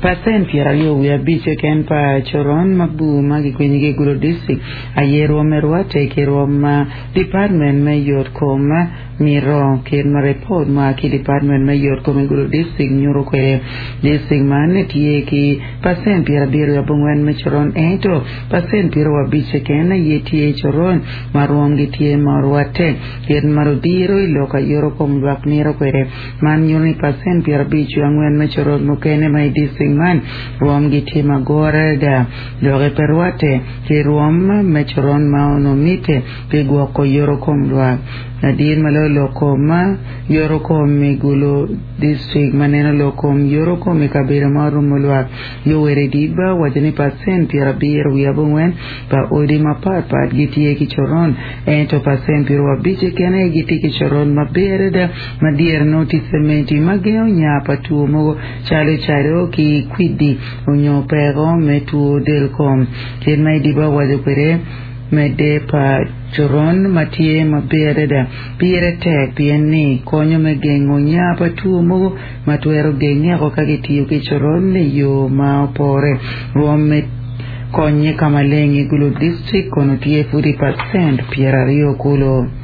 percent pierario we abiche ken pa choron mabu magi kwenye gulo district ayero merwate keroma department mayor koma miro ken ma report ma ki department mayor koma gulo district nyuro kwere district man tie ki percent pierabiro abungwen mechoron ento percent piero abiche ken yetie choron maruangi tie marwate ken marudiro iloka yoro kom bak niro kwere man nyuni percent pierabicho angwen mechoron mukene mai district man ruam giti magore da loge perwate ki ruam mechoron maono mite pigwa ko yorokom dwa nadin malo lokoma yorokom migulo district manena lokom yorokom kabira marum mulwa yowere diba wajani percent pirabir wiabungwen pa odi mapat pat giti ki choron ento percent pirwa biche kene giti ki choron mabere da madier notice menti mageo nya patu mo chale charo ki kwidi onyo pero metu delcom ken mai diba wajo pere mede pa choron matie mabere da pire tek pieni konyo megengo nya patu mo matuero genge ko kagitiyo ki choron le yo ma pore ruome konye kama lengi gulo district kono tie 40% pierario kulo